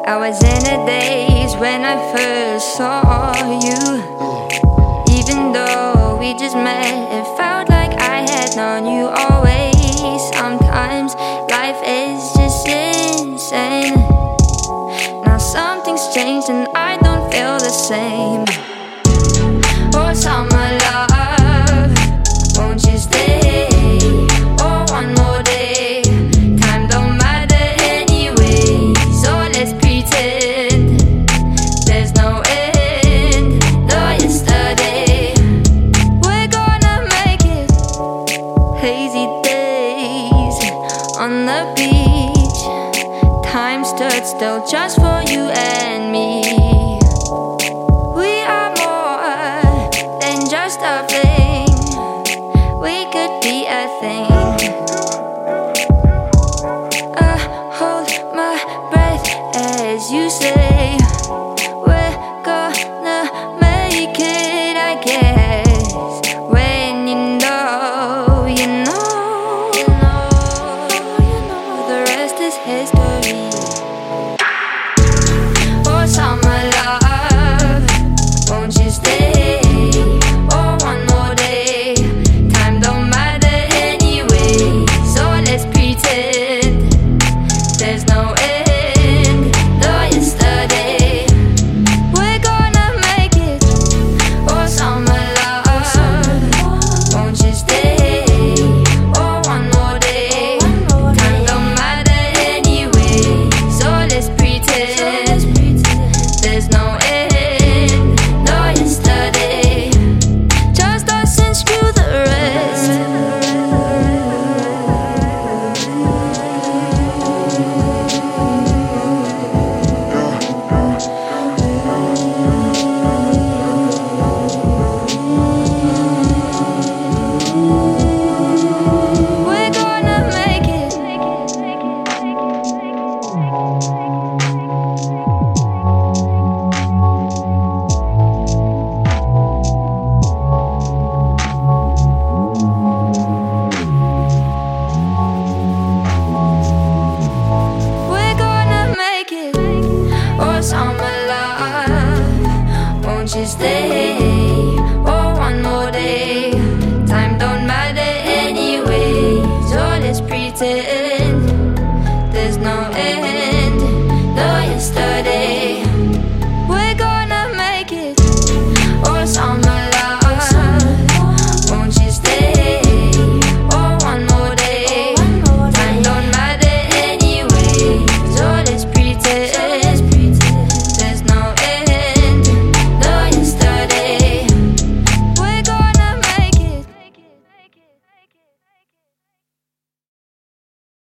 I was in the days when I first saw you. Even though we just met, it felt like I had known you always. Sometimes life is just insane. Now something's changed and I don't feel the same. Oh, summer love, won't you stay? Oh, one more day. Time don't matter anyway, so let's pretend there's no end, no yesterday. We're gonna make it. Hazy days on the beach, time stood still just for you and